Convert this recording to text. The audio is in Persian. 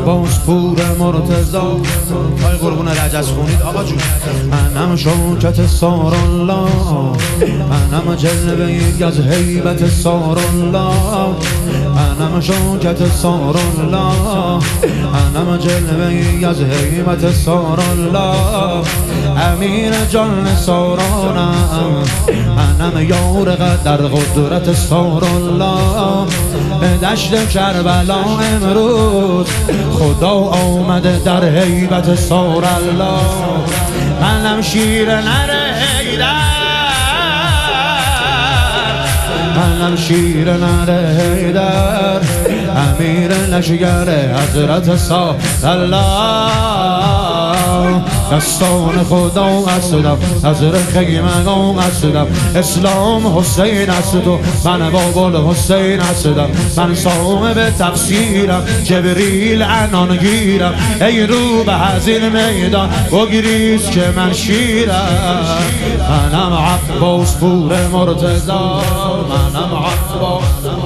عباس پور مرتضی. پای قربون رجز خونید آقا جون. منم شوکت سارالله، منم جلوه از هیبت سارالله، منم شوکت سارالله، منم جلوه از هیبت سارالله. امیر جان سارانم، منم یار در قدرت سارالله. دشت کربلا امروز خدا آمده در هیبت سارالله. منم شیر نره حیدر، منم شیر نره حیدر، امیر لشگر حضرت سارالله. دستان خدا هستم، حضرت خیمگان هستم، اسلام حسین هست و من بابل حسین هستم. من صاحب تفسیرم، جبریل عنان گیرم. ای رو به هزین میدان بگریز که من شیرم. منم عباس پور مرتضی، منم عباس